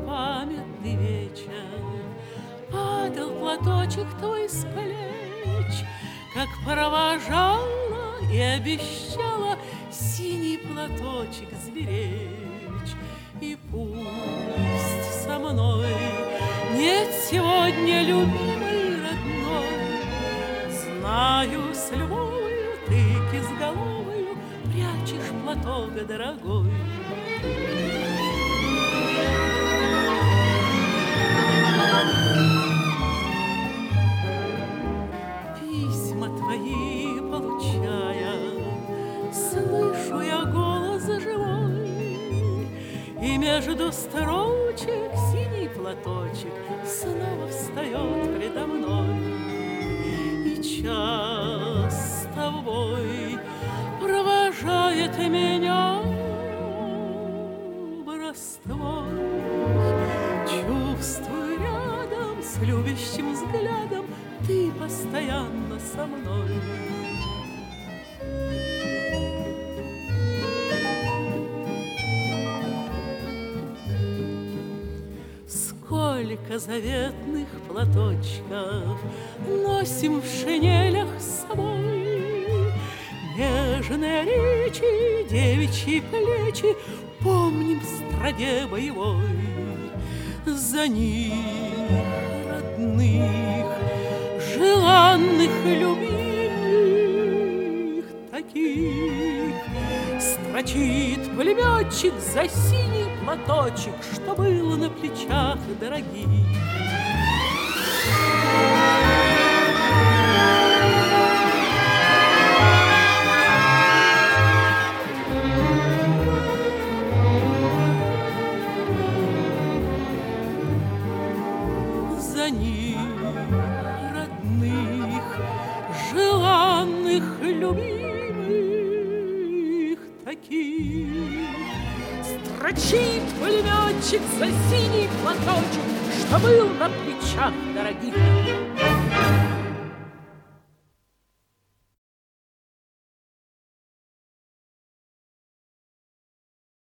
памятный вечер падал платочек твой с плеч, как провожала и обещала синий платочек сберечь. И пусть со мной нет сегодня любимой родной, знаю, с любовью ты кизголовою прячешь платок дорогой. Письма твои получая, слышу я голос живой, и между строчек синий платочек снова встает предо мной. И час с тобой провожает меня образ твой. Чувствую рядом с любящим взглядом ты постоянно со мной. Сколько заветных платочков носим в шинелях с собой, нежные речи, девичьи плечи помним в страде боевой. За них, родных, желанных, любимых, таких строчит пулеметчик за синий платочек, что был на плечах дорогих. За них, родных, желанных, любимых, таких строчит пулеметчик за синий платочек, что был на плечах дорогих.